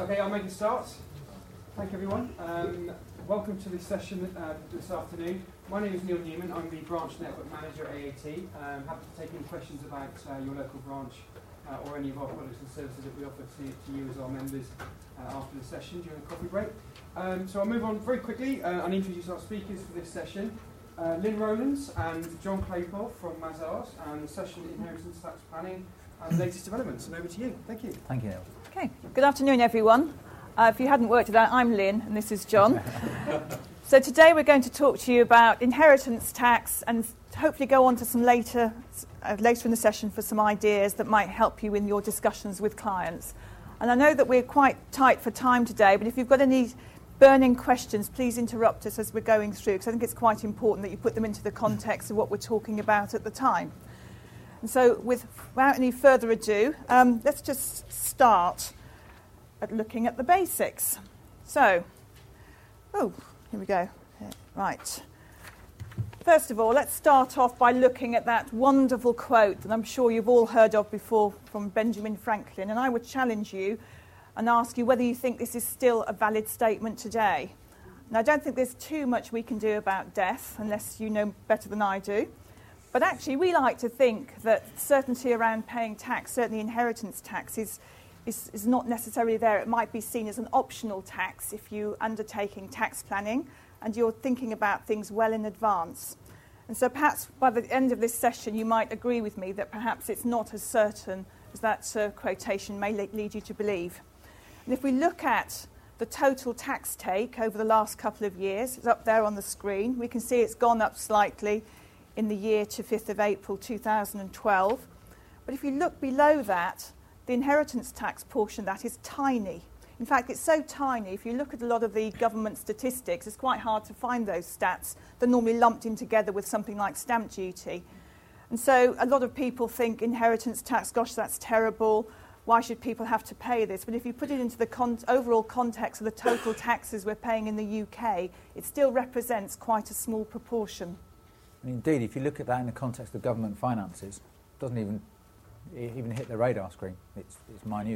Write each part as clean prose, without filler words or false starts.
Okay, I'll make a start. Thank you, everyone. Welcome to this session this afternoon. My name is Neil Newman. I'm the Branch Network Manager at AAT. Happy to take any questions about your local branch or any of our products and services that we offer to you as our members after the session during the coffee break. So I'll move on very quickly and introduce our speakers for this session. Lynn Rowlands and John Claypole from Mazars, and the session Inheritance Tax Planning and Latest Developments. And over to you. Thank you. Thank you, Neil. Okay, good afternoon, everyone. If you hadn't worked it out, I'm Lynn and this is John. So today we're going to talk to you about inheritance tax and hopefully go on to some later in the session for some ideas that might help you in your discussions with clients. And I know that we're quite tight for time today, but if you've got any burning questions, please interrupt us as we're going through, because I think it's quite important that you put them into the context of what we're talking about at the time. And so without any further ado, let's just start at looking at the basics. So, here we go. Right. First of all, let's start off by looking at that wonderful quote that I'm sure you've all heard of before from Benjamin Franklin. And I would challenge you and ask you whether you think this is still a valid statement today. And I don't think there's too much we can do about death, unless you know better than I do. But actually, we like to think that certainty around paying tax, certainly inheritance tax, is not necessarily there. It might be seen as an optional tax if you're undertaking tax planning and you're thinking about things well in advance. And so perhaps by the end of this session, you might agree with me that perhaps it's not as certain as that quotation may lead you to believe. And if we look at the total tax take over the last couple of years, it's up there on the screen. We can see it's gone up slightly in the year to 5th of April 2012. But if you look below that, the inheritance tax portion of that is tiny. In fact, it's so tiny, if you look at a lot of the government statistics, it's quite hard to find those stats. They're normally lumped in together with something like stamp duty. And so a lot of people think inheritance tax, gosh, that's terrible. Why should people have to pay this? But if you put it into the overall context of the total taxes we're paying in the UK, it still represents quite a small proportion. And indeed, if you look at that in the context of government finances, it doesn't even hit the radar screen. It's minute.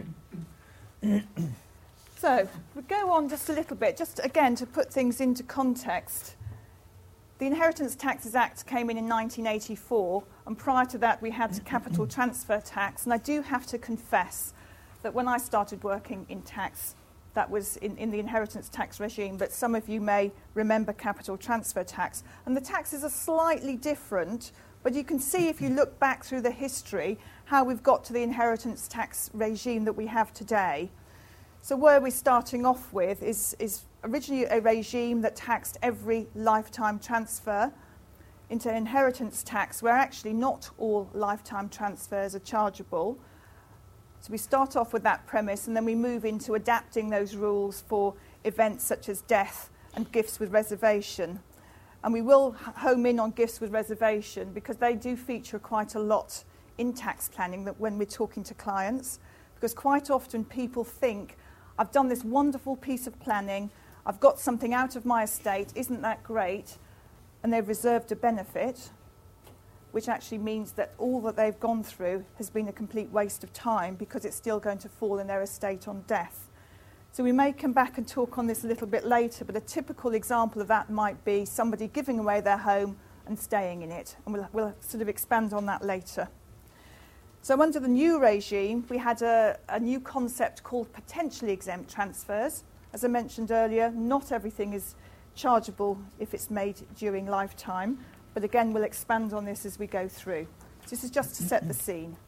So we go on just a little bit, just again to put things into context. The Inheritance Taxes Act came in 1984, and prior to that we had capital transfer tax. And I do have to confess that when I started working in tax, that was in the inheritance tax regime, but some of you may remember capital transfer tax. And the taxes are slightly different, but you can see if you look back through the history how we've got to the inheritance tax regime that we have today. So where we're starting off with is originally a regime that taxed every lifetime transfer into inheritance tax, where actually not all lifetime transfers are chargeable. So we start off with that premise, and then we move into adapting those rules for events such as death and gifts with reservation. And we will home in on gifts with reservation because they do feature quite a lot in tax planning that when we're talking to clients, because quite often people think, I've done this wonderful piece of planning, I've got something out of my estate, isn't that great? And they've reserved a benefit, which actually means that all that they've gone through has been a complete waste of time because it's still going to fall in their estate on death. So we may come back and talk on this a little bit later, but a typical example of that might be somebody giving away their home and staying in it. And we'll sort of expand on that later. So under the new regime, we had a new concept called potentially exempt transfers. As I mentioned earlier, not everything is chargeable if it's made during lifetime. But again, we'll expand on this as we go through. So this is just to set the scene.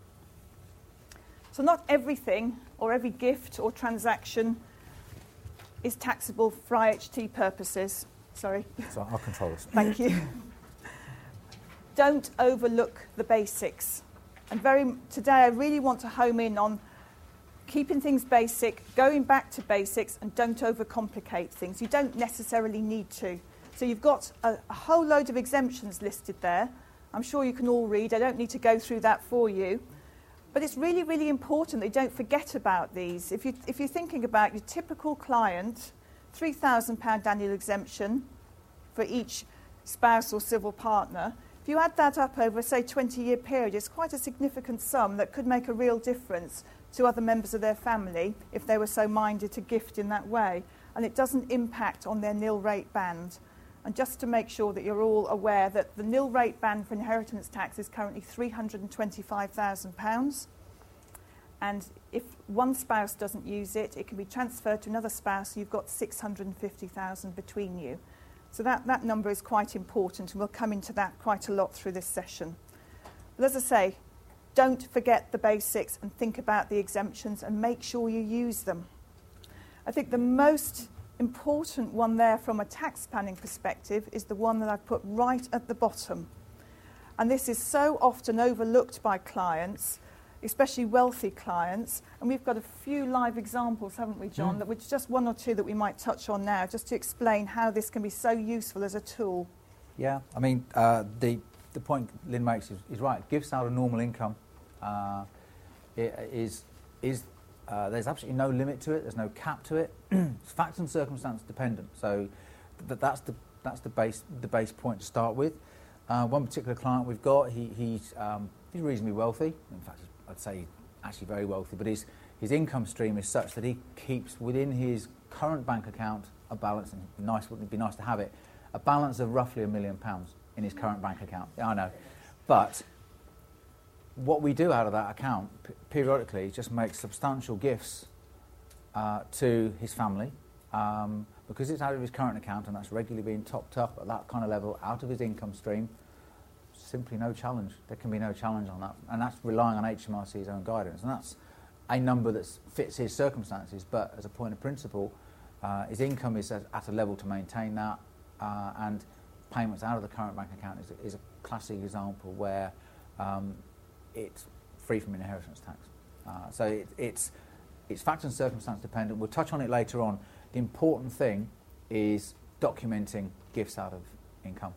So not everything or every gift or transaction is taxable for IHT purposes. Sorry. So I'll control this. Thank you. Don't overlook the basics. And today I really want to home in on keeping things basic, going back to basics, and don't overcomplicate things. You don't necessarily need to. So you've got a whole load of exemptions listed there. I'm sure you can all read. I don't need to go through that for you. But it's really, really important that you don't forget about these. If you're thinking about your typical client, £3,000 annual exemption for each spouse or civil partner, if you add that up over, say, a 20-year period, it's quite a significant sum that could make a real difference to other members of their family if they were so minded to gift in that way. And it doesn't impact on their nil rate band. And just to make sure that you're all aware that the nil rate band for inheritance tax is currently £325,000. And if one spouse doesn't use it, it can be transferred to another spouse. So you've got £650,000 between you. So that number is quite important, and we'll come into that quite a lot through this session. But as I say, don't forget the basics and think about the exemptions and make sure you use them. I think the most important one there from a tax planning perspective is the one that I've put right at the bottom. And this is so often overlooked by clients, especially wealthy clients. And we've got a few live examples, haven't we, John? That which just one or two that we might touch on now, just to explain how this can be so useful as a tool. Yeah, I mean, the point Lynn makes is right. Gifts out of normal income there's absolutely no limit to it. There's no cap to it. It's fact and circumstance dependent. So that's the base point to start with. One particular client we've got, he's reasonably wealthy. In fact, I'd say actually very wealthy. But his income stream is such that he keeps within his current bank account a balance. And wouldn't it be nice to have it? A balance of roughly £1 million in his current bank account. Yeah, I know, but what we do out of that account periodically is just make substantial gifts to his family because it's out of his current account and that's regularly being topped up at that kind of level out of his income stream. Simply no challenge. There can be no challenge on that, and that's relying on HMRC's own guidance, and that's a number that fits his circumstances. But as a point of principle, his income is at a level to maintain that, and payments out of the current bank account is a classic example where it's free from inheritance tax. So it's fact and circumstance dependent. We'll touch on it later on. The important thing is documenting gifts out of income.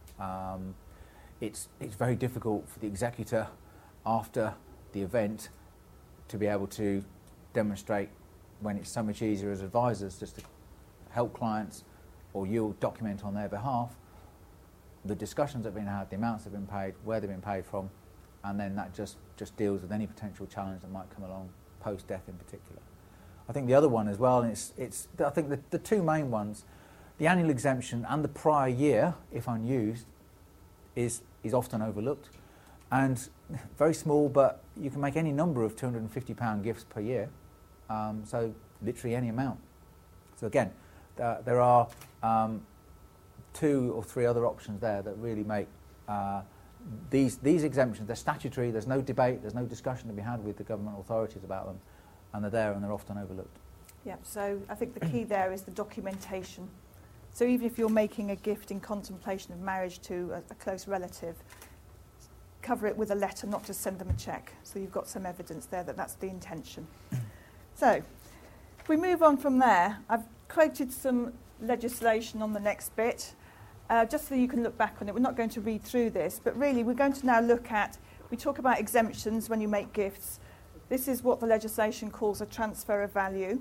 It's very difficult for the executor after the event to be able to demonstrate, when it's so much easier as advisors just to help clients, or you'll document on their behalf the discussions that have been had, the amounts that have been paid, where they've been paid from, and then that just deals with any potential challenge that might come along post-death in particular. I think the other one as well, and it's I think the two main ones, the annual exemption and the prior year, if unused, is often overlooked. And very small, but you can make any number of £250 gifts per year, so literally any amount. So again, there are 2 or 3 other options there that really make these exemptions. They're statutory, there's no debate, there's no discussion to be had with the government authorities about them, and they're there and they're often overlooked. Yeah, so I think the key there is the documentation. So even if you're making a gift in contemplation of marriage to a close relative, cover it with a letter, not just send them a cheque. So you've got some evidence there that that's the intention. So if we move on from there, I've quoted some legislation on the next bit, just so you can look back on it. We're not going to read through this, but really we're going to now look at, we talk about exemptions when you make gifts. This is what the legislation calls a transfer of value.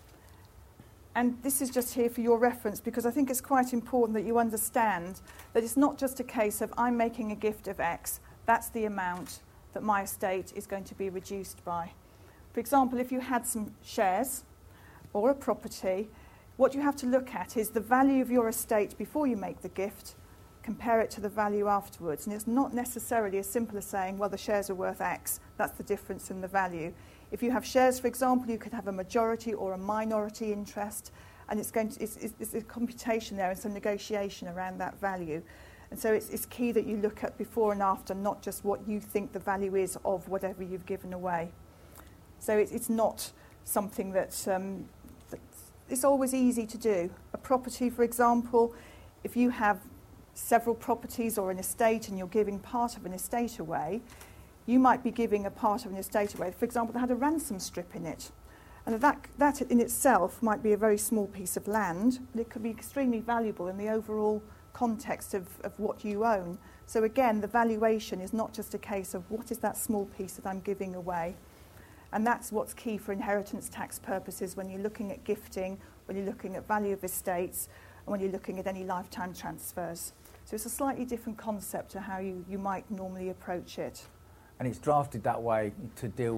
And this is just here for your reference, because I think it's quite important that you understand that it's not just a case of I'm making a gift of X, that's the amount that my estate is going to be reduced by. For example, if you had some shares or a property, what you have to look at is the value of your estate before you make the gift, compare it to the value afterwards. And it's not necessarily as simple as saying, well, the shares are worth X, that's the difference in the value. If you have shares, for example, you could have a majority or a minority interest, and it's a computation there and some negotiation around that value. And so it's key that you look at before and after, not just what you think the value is of whatever you've given away. So it's not something that's it's always easy to do. A property, for example, if you have several properties or an estate and you're giving part of an estate away, you might be giving a part of an estate away, for example, that had a ransom strip in it. And that in itself might be a very small piece of land, but it could be extremely valuable in the overall context of what you own. So again, the valuation is not just a case of what is that small piece that I'm giving away. And that's what's key for inheritance tax purposes when you're looking at gifting, when you're looking at value of estates, and when you're looking at any lifetime transfers. So it's a slightly different concept to how you might normally approach it. And it's drafted that way to deal with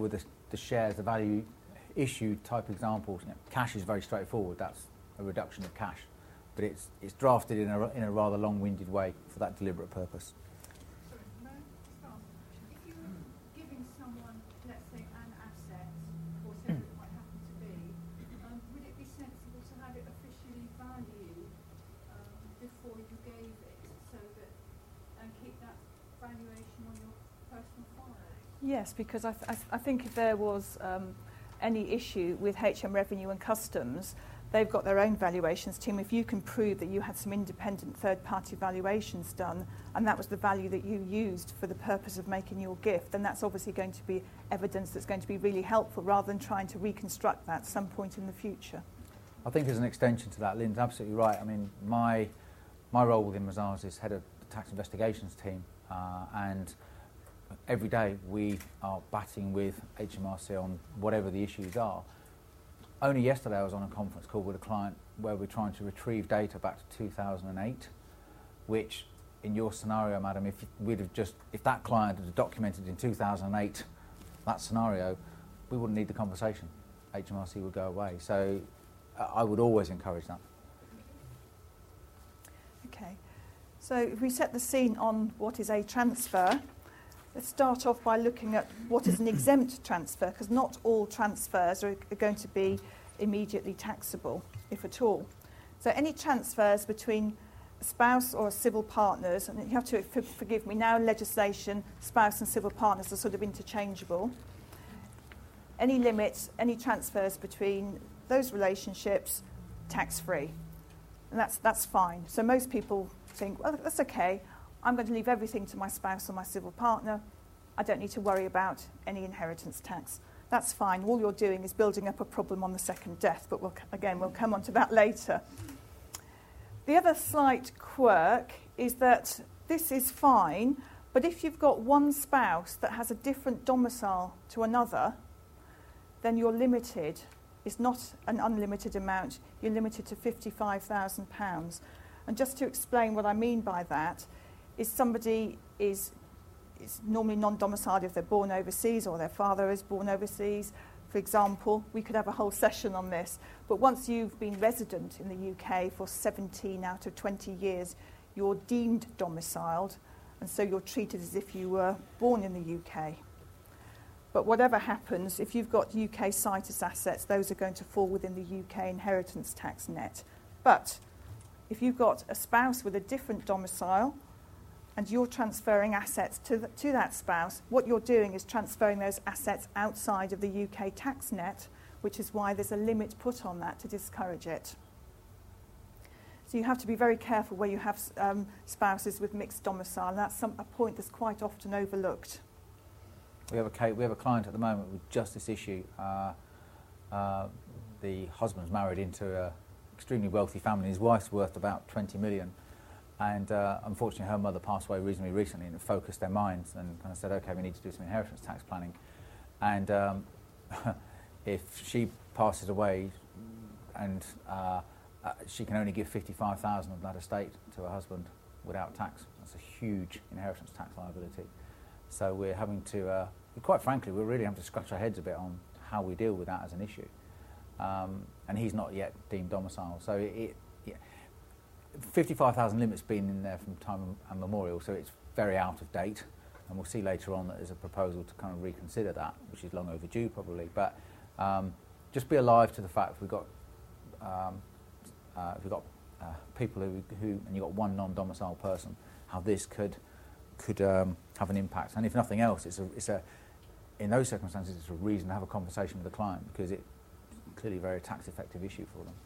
the shares, the value issue type examples, cash is very straightforward. That's a reduction of cash, but it's drafted in a rather long-winded way for that deliberate purpose. Sorry, may I just ask, if you were giving someone, let's say, an asset, or whatever it might happen to be, would it be sensible to have it officially valued before you gave it, so that, and keep that valuation on your personal file? Yes, because I think if there was any issue with HM Revenue and Customs, they've got their own valuations team. If you can prove that you had some independent third-party valuations done and that was the value that you used for the purpose of making your gift, then that's obviously going to be evidence that's going to be really helpful rather than trying to reconstruct that at some point in the future. I think as an extension to that, Lynn's absolutely right. I mean, my role within Mazars is head of the tax investigations team, and every day we are batting with HMRC on whatever the issues are. Only yesterday I was on a conference call with a client where we're trying to retrieve data back to 2008, which in your scenario, madam, if that client had documented in 2008 that scenario, we wouldn't need the conversation. HMRC would go away. So I would always encourage that. Okay, so if we set the scene on what is a transfer, let's start off by looking at what is an exempt transfer, because not all transfers are going to be immediately taxable, if at all. So any transfers between a spouse or civil partners, and you have to forgive me, now in legislation, spouse and civil partners are sort of interchangeable. Any limits, any transfers between those relationships, tax-free. And that's fine. So most people think, well, that's okay. I'm going to leave everything to my spouse or my civil partner. I don't need to worry about any inheritance tax. That's fine. All you're doing is building up a problem on the second death, but we'll come on to that later. The other slight quirk is that this is fine, but if you've got one spouse that has a different domicile to another, then you're limited. It's not an unlimited amount. You're limited to £55,000. And just to explain what I mean by that, is somebody is normally non-domiciled if they're born overseas or their father is born overseas. For example, we could have a whole session on this, but once you've been resident in the UK for 17 out of 20 years, you're deemed domiciled, and so you're treated as if you were born in the UK. But whatever happens, if you've got UK citus assets, those are going to fall within the UK inheritance tax net. But if you've got a spouse with a different domicile, and you're transferring assets to that spouse, what you're doing is transferring those assets outside of the UK tax net, which is why there's a limit put on that to discourage it. So you have to be very careful where you have spouses with mixed domicile, and that's a point that's quite often overlooked. We have a client at the moment with just this issue. The husband's married into an extremely wealthy family. His wife's worth about 20 million. And unfortunately, her mother passed away reasonably recently, and it focused their minds and kind of said, OK, we need to do some inheritance tax planning. And if she passes away and she can only give 55,000 of that estate to her husband without tax, that's a huge inheritance tax liability. So we're having to, quite frankly, we're really having to scratch our heads a bit on how we deal with that as an issue. And he's not yet deemed domicile. So 55,000 limit's been in there from time immemorial, so it's very out of date, and we'll see later on that there's a proposal to kind of reconsider that, which is long overdue probably. But just be alive to the fact we've got people who and you've got one non-domicile person, how this could have an impact. And if nothing else, in those circumstances, it's a reason to have a conversation with the client, because it's clearly a very tax-effective issue for them.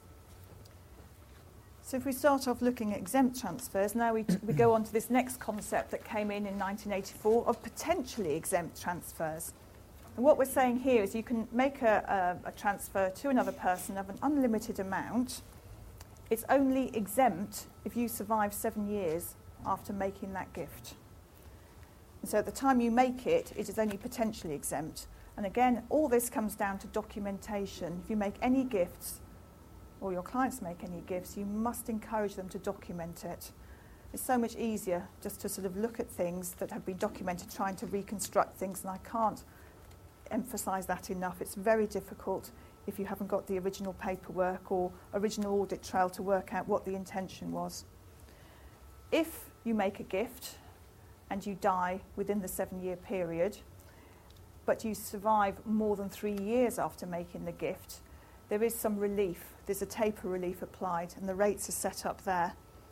So if we start off looking at exempt transfers, now we go on to this next concept that came in 1984 of potentially exempt transfers. And what we're saying here is you can make a transfer to another person of an unlimited amount. It's only exempt if you survive 7 years after making that gift. And so at the time you make it, it is only potentially exempt. And again, all this comes down to documentation. If you make any gifts, or your clients make any gifts, you must encourage them to document it. It's so much easier just to sort of look at things that have been documented, trying to reconstruct things, and I can't emphasise that enough. It's very difficult if you haven't got the original paperwork or original audit trail to work out what the intention was. If you make a gift and you die within the 7-year period, but you survive more than 3 years after making the gift, there is some relief. There's a taper relief applied, and the rates are set up there.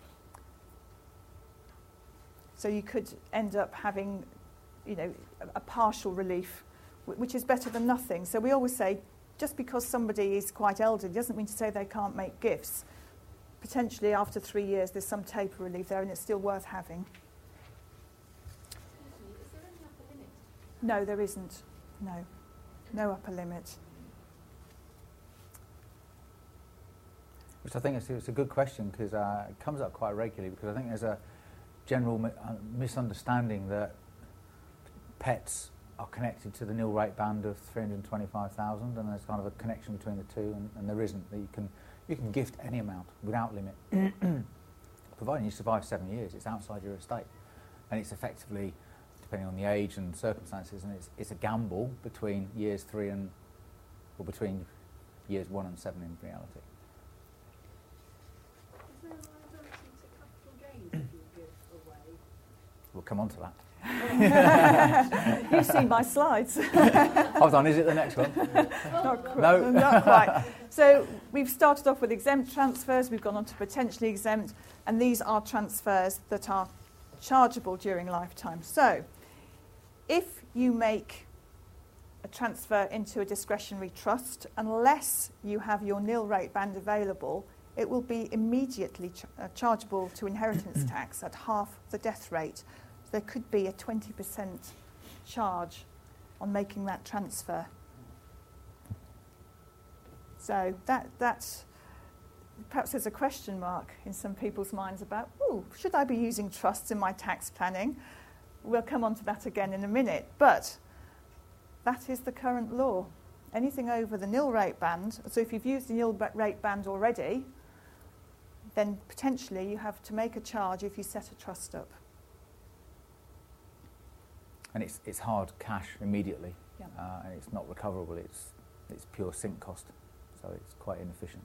So you could end up having, a partial relief, which is better than nothing. So we always say, just because somebody is quite elderly doesn't mean to say they can't make gifts. Potentially after 3 years there's some taper relief there, and it's still worth having. Is there any upper limit? No, there isn't. No upper limit. Which I think it's a good question, because it comes up quite regularly, because I think there's a general misunderstanding that pets are connected to the nil rate band of 325,000, and there's kind of a connection between the two, and there isn't. That you can gift any amount without limit, providing you survive 7 years. It's outside your estate, and it's effectively, depending on the age and circumstances, and it's a gamble between years 3 and, or between years 1 and 7 in reality. Is there a liability to capital gains if you give away? We'll come on to that. You've seen my slides. Hold on, is it the next one? No. Not quite. So we've started off with exempt transfers, we've gone on to potentially exempt, and these are transfers that are chargeable during lifetime. So if you make a transfer into a discretionary trust, unless you have your nil rate band available, it will be immediately chargeable to inheritance tax at half the death rate. There could be a 20% charge on making that transfer. So that's perhaps there's a question mark in some people's minds about, should I be using trusts in my tax planning? We'll come on to that again in a minute. But that is the current law. Anything over the nil rate band, so if you've used the nil rate band already, then potentially you have to make a charge if you set a trust up. And it's hard cash immediately, Yeah. and it's not recoverable. It's pure sink cost, so it's quite inefficient.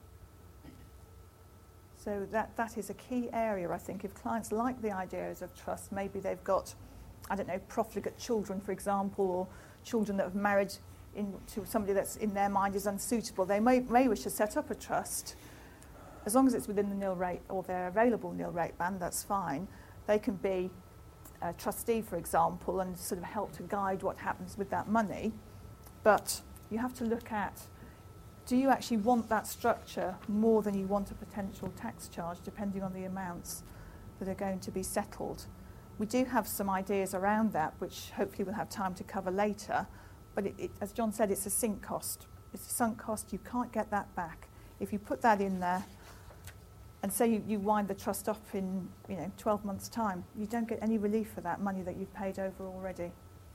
So that is a key area, I think. If clients like the ideas of trust, maybe they've got, profligate children, for example, or children that have married into somebody that's in their mind is unsuitable, they may wish to set up a trust. As long as it's within the nil rate or their available nil rate band, that's fine. They can be a trustee, for example, and sort of help to guide what happens with that money. But you have to look at, do you actually want that structure more than you want a potential tax charge, depending on the amounts that are going to be settled? We do have some ideas around that, which hopefully we'll have time to cover later. But as John said, it's a sink cost. It's a sunk cost. You can't get that back. If you put that in there, and say you wind the trust up in 12 months' time, you don't get any relief for that money that you've paid over already.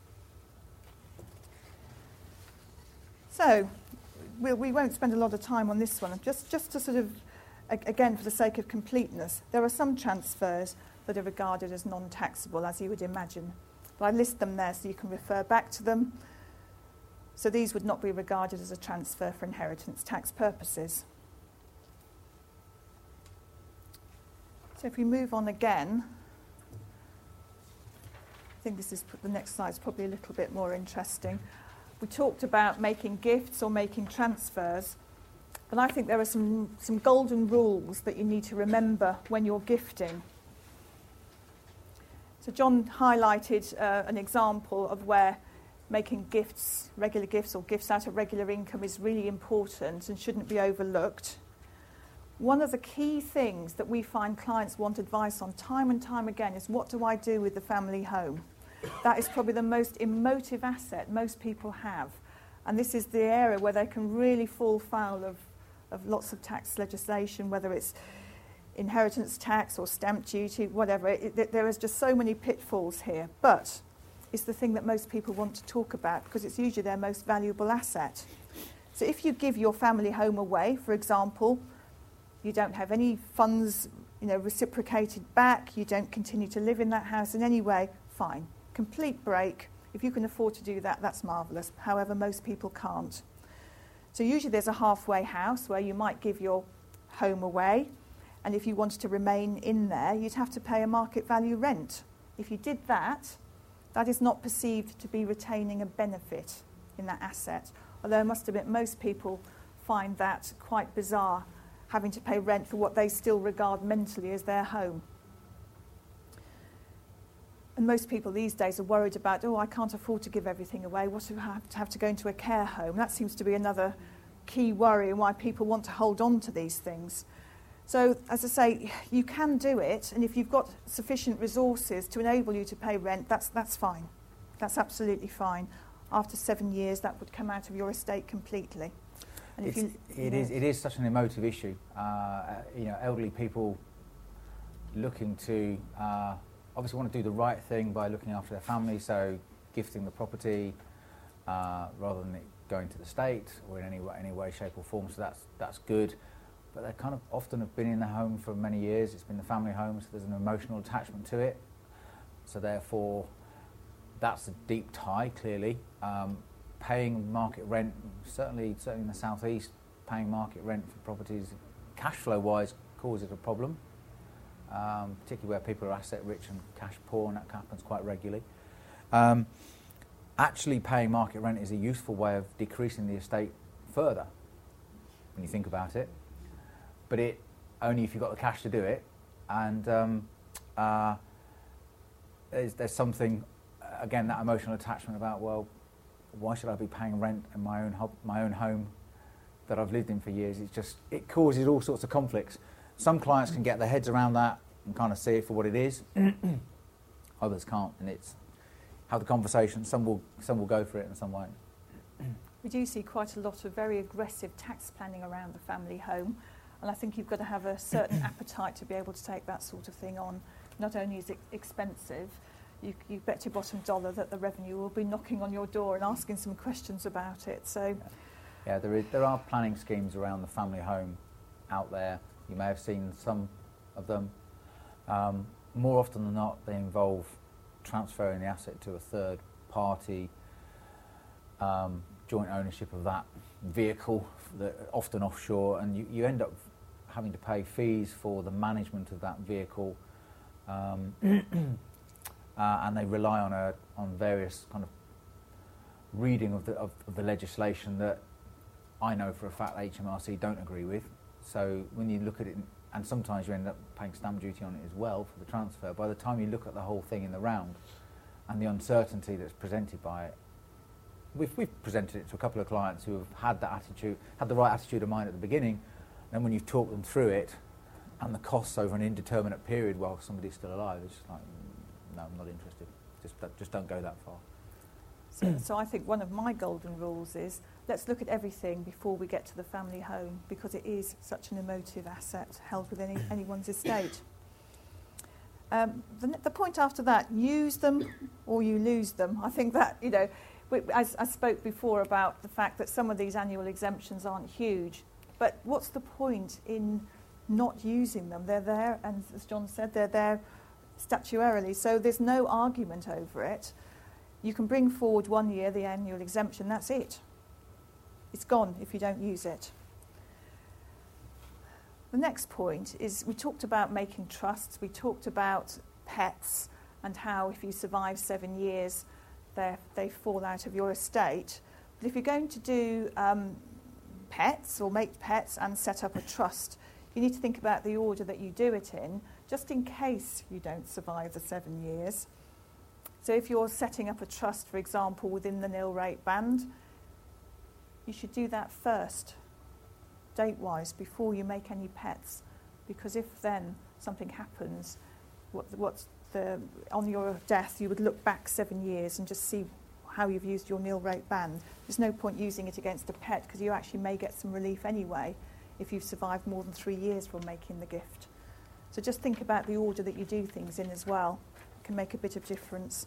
So we won't spend a lot of time on this one. Just to sort of, again, for the sake of completeness, there are some transfers that are regarded as non-taxable, as you would imagine. But I list them there so you can refer back to them. So these would not be regarded as a transfer for inheritance tax purposes. So if we move on again, I think the next slide is probably a little bit more interesting. We talked about making gifts or making transfers, but I think there are some golden rules that you need to remember when you're gifting. So John highlighted an example of where making gifts, regular gifts or gifts out of regular income is really important and shouldn't be overlooked. One of the key things that we find clients want advice on time and time again is, what do I do with the family home? That is probably the most emotive asset most people have. And this is the area where they can really fall foul of lots of tax legislation, whether it's inheritance tax or stamp duty, whatever. There is just so many pitfalls here. But it's the thing that most people want to talk about because it's usually their most valuable asset. So if you give your family home away, for example, you don't have any funds, reciprocated back, you don't continue to live in that house in any way, fine. Complete break, If you can afford to do that, that's marvellous. However, most people can't. So usually there's a halfway house where you might give your home away, and if you wanted to remain in there, you'd have to pay a market value rent. If you did that, that is not perceived to be retaining a benefit in that asset. Although I must admit, most people find that quite bizarre, having to pay rent for what they still regard mentally as their home. And most people these days are worried about, I can't afford to give everything away. What if I have to go into a care home? That seems to be another key worry and why people want to hold on to these things. So, as I say, you can do it, and if you've got sufficient resources to enable you to pay rent, that's fine. That's absolutely fine. After 7 years, that would come out of your estate completely. And it is such an emotive issue. Elderly people looking to obviously want to do the right thing by looking after their family, so gifting the property rather than it going to the state or in any way, shape or form. So that's good. But they kind of often have been in the home for many years. It's been the family home, so there's an emotional attachment to it. So therefore, that's a deep tie, clearly. Paying market rent, certainly in the southeast, paying market rent for properties, cash flow-wise, causes a problem, particularly where people are asset rich and cash poor, and that happens quite regularly. Actually paying market rent is a useful way of decreasing the estate further, when you think about it. But it only if you've got the cash to do it, and there's something, again, that emotional attachment about, well, why should I be paying rent in my own home that I've lived in for years? It causes all sorts of conflicts. Some clients can get their heads around that and kind of see it for what it is. Others can't, and it's have the conversation. Some will go for it, and some won't. We do see quite a lot of very aggressive tax planning around the family home. And I think you've got to have a certain appetite to be able to take that sort of thing on. Not only is it expensive, you bet your bottom dollar that the revenue will be knocking on your door and asking some questions about it. So, yeah, there are planning schemes around the family home out there. You may have seen some of them. More often than not, they involve transferring the asset to a third party, joint ownership of that vehicle, often offshore, and you end up having to pay fees for the management of that vehicle, and they rely on various kind of reading of the legislation that I know for a fact HMRC don't agree with. So when you look at it, and sometimes you end up paying stamp duty on it as well for the transfer, by the time you look at the whole thing in the round and the uncertainty that's presented by it, we've presented it to a couple of clients who have had the right attitude of mind at the beginning. Then when you've talked them through it and the costs over an indeterminate period while somebody's still alive, it's just like, no, I'm not interested. Just don't go that far. So I think one of my golden rules is let's look at everything before we get to the family home, because it is such an emotive asset held within anyone's estate. The point after that, use them or you lose them. I think that, as I spoke before about the fact that some of these annual exemptions aren't huge, but what's the point in not using them? They're there, and as John said, they're there statutorily, so there's no argument over it. You can bring forward 1 year the annual exemption, that's it. It's gone if you don't use it. The next point is, we talked about making trusts, we talked about pets and how if you survive 7 years they fall out of your estate. But if you're going to do pets or make pets and set up a trust, you need to think about the order that you do it in, just in case you don't survive the 7 years. So if you're setting up a trust, for example, within the nil rate band, you should do that first, date-wise, before you make any pets, because if then something happens, on your death, you would look back 7 years and just see how you've used your nil rate band. There's no point using it against a pet, because you actually may get some relief anyway if you've survived more than 3 years from making the gift. So just think about the order that you do things in as well. It can make a bit of difference.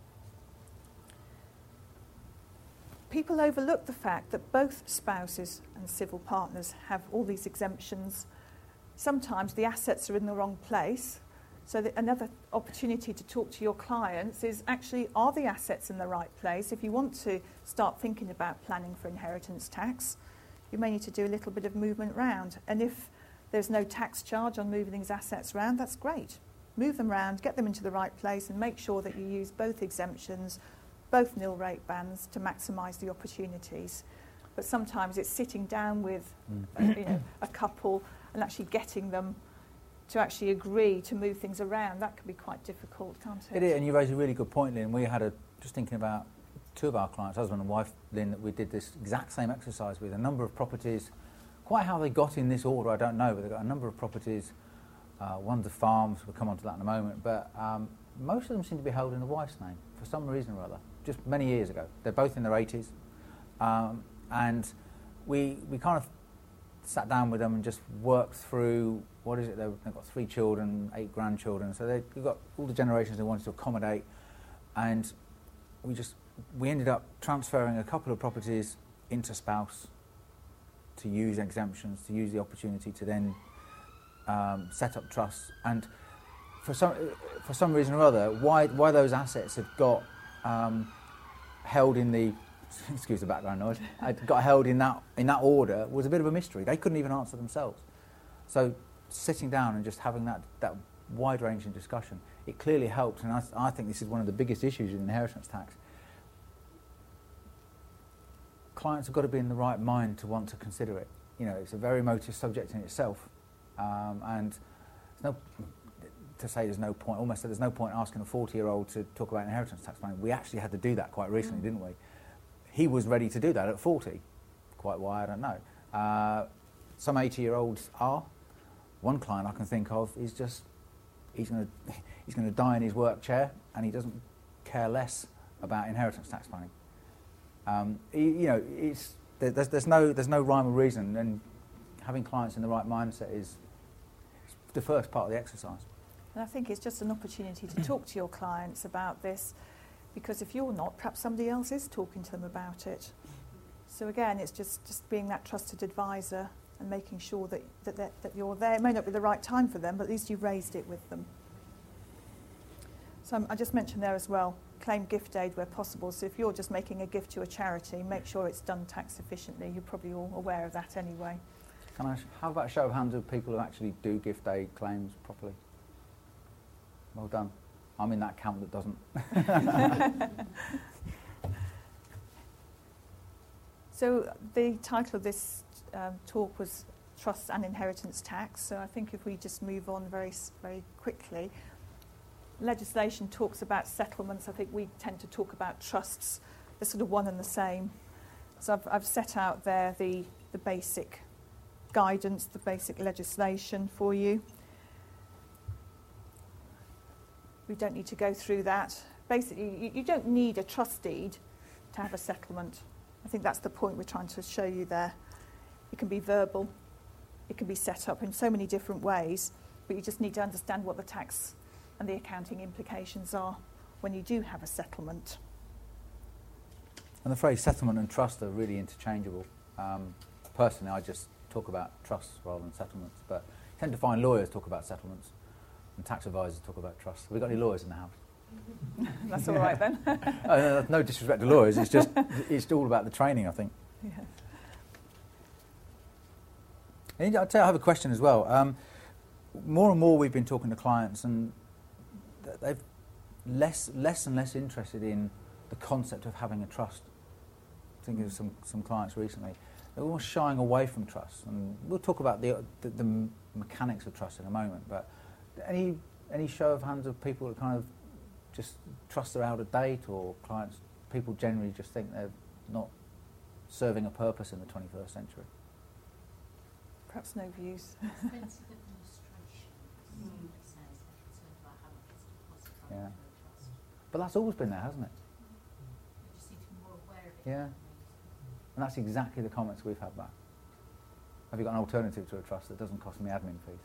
People overlook the fact that both spouses and civil partners have all these exemptions. Sometimes the assets are in the wrong place, So another opportunity to talk to your clients is actually, are the assets in the right place? If you want to start thinking about planning for inheritance tax, you may need to do a little bit of movement round. And if there's no tax charge on moving these assets around, that's great. Move them round, get them into the right place, and make sure that you use both exemptions, both nil rate bands to maximise the opportunities. But sometimes it's sitting down with a couple and actually getting them to actually agree to move things around. That can be quite difficult, can't it? It is, and you raise a really good point, Lynn. We had just thinking about two of our clients, husband and wife, Lynn, that we did this exact same exercise with. A number of properties, quite how they got in this order, I don't know, but they've got a number of properties. One's a farm, so we'll come on to that in a moment, but most of them seem to be held in the wife's name for some reason or other, just many years ago. They're both in their 80s, and we kind of sat down with them and just worked through, what is it, they've got 3 children, 8 grandchildren, so they've got all the generations they wanted to accommodate, and we ended up transferring a couple of properties into spouse to use exemptions, to use the opportunity to then set up trusts. And for some reason or other, why those assets have got held in the excuse the background noise, got held in that order was a bit of a mystery. They couldn't even answer themselves. So sitting down and just having that wide-ranging discussion, it clearly helped. And I think this is one of the biggest issues in inheritance tax. Clients have got to be in the right mind to want to consider it. You know, it's a very emotive subject in itself, and there's no point. Almost there's no point asking a 40-year-old to talk about inheritance tax planning. We actually had to do that quite recently, didn't we? He was ready to do that at 40. Quite why, I don't know. Some 80-year-olds are. One client I can think of is just he's going to die in his work chair, and he doesn't care less about inheritance tax planning. There's no rhyme or reason, and having clients in the right mindset is the first part of the exercise. And I think it's just an opportunity to talk to your clients about this, because if you're not, perhaps somebody else is talking to them about it. So again, it's just being that trusted advisor and making sure that you're there. It may not be the right time for them, but at least you've raised it with them. So I just mentioned there as well, claim gift aid where possible. So if you're just making a gift to a charity, make sure it's done tax efficiently. You're probably all aware of that anyway. How about a show of hands of people who actually do gift aid claims properly? Well done. I'm in that camp that doesn't. So the title of this talk was Trusts and Inheritance Tax. So I think if we just move on very, very quickly. Legislation talks about settlements. I think we tend to talk about trusts. They're sort of one and the same. So I've set out there the basic guidance, the basic legislation for you. We don't need to go through that. Basically, you don't need a trust deed to have a settlement. I think that's the point we're trying to show you there. It can be verbal. It can be set up in so many different ways, but you just need to understand what the tax and the accounting implications are when you do have a settlement. And the phrase settlement and trust are really interchangeable. Personally, I just talk about trusts rather than settlements, but you tend to find lawyers talk about settlements and tax advisors talk about trusts. Have we got any lawyers in the house? That's all right then. No disrespect to lawyers, it's just it's all about the training, I think. Yeah. And I'd say I have a question as well. More and more we've been talking to clients, and they've less and less interested in the concept of having a trust. Thinking of some clients recently, they're almost shying away from trusts, and we'll talk about the mechanics of trust in a moment. But any show of hands of people that kind of just trusts are out of date, or people generally just think they're not serving a purpose in the 21st century? Perhaps no views. Expensive administration. It says they're concerned about how much is deposited Yeah. on the trust. But that's always been there, hasn't it? You just need to be more aware of it. Yeah. And that's exactly the comments we've had back. Have you got an alternative to a trust that doesn't cost me admin fees?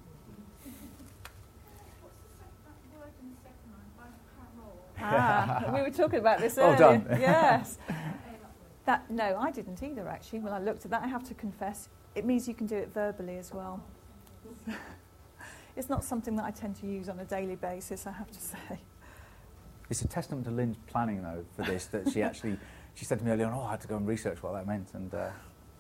What's that word in the second line? Parole. We were talking about this Well earlier. done. Yes. No, I didn't either actually. When I looked at that, I have to confess, it means you can do it verbally as well. it's not something that I tend to use on a daily basis, I have to say. It's a testament to Lynn's planning, though, for this, that she said to me earlier on, I had to go and research what that meant. And should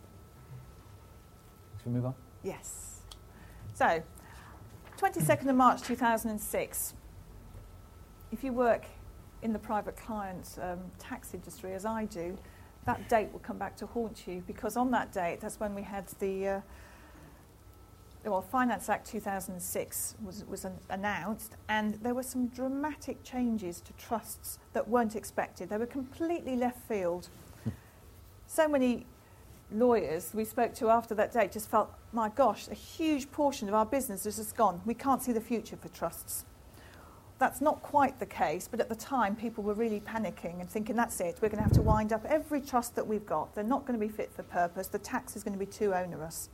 we move on? Yes. So, 22nd of March 2006. If you work in the private client tax industry, as I do, that date will come back to haunt you, because on that date, that's when we had the Finance Act 2006 was announced, and there were some dramatic changes to trusts that weren't expected. They were completely left field. So many lawyers we spoke to after that date just felt, my gosh, a huge portion of our business is just gone. We can't see the future for trusts. That's not quite the case, but at the time people were really panicking and thinking, that's it, we're going to have to wind up every trust that we've got. They're not going to be fit for purpose. The tax is going to be too onerous.